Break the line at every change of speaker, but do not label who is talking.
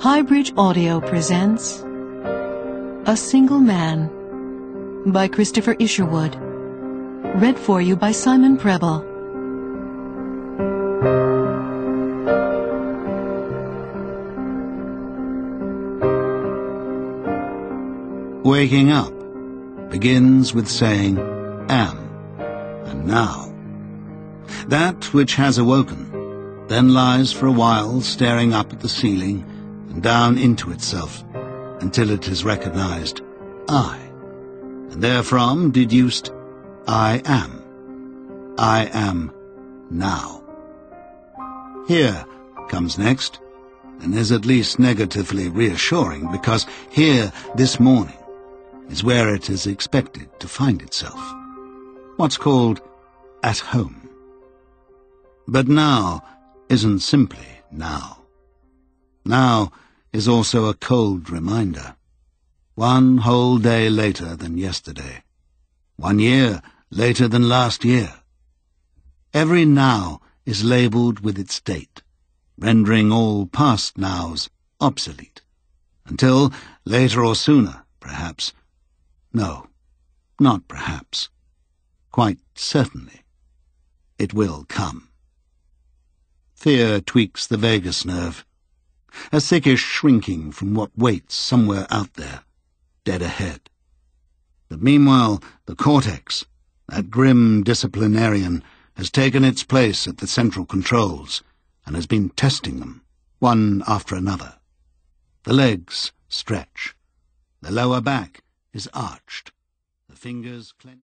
Highbridge Audio presents A Single Man by Christopher Isherwood. Read for you by Simon Preble.
Waking up begins with saying, am, and now. That which has awoken then lies for a while staring up at the ceiling and down into itself until it has recognized I, and therefrom deduced I am now. Here comes next, and is at least negatively reassuring, because here this morning is where it is expected to find itself, what's called at home. But now isn't simply now. Now is also a cold reminder, 1 whole day later than yesterday, 1 year later than last year. Every now is labelled with its date, rendering all past nows obsolete, until, later or sooner, perhaps, no, not perhaps, quite certainly, it will come. Fear tweaks the vagus nerve, a sickish shrinking from what waits somewhere out there, dead ahead. But meanwhile, the cortex, that grim disciplinarian, has taken its place at the central controls and has been testing them, one after another. The legs stretch. The lower back is arched. The fingers clenched.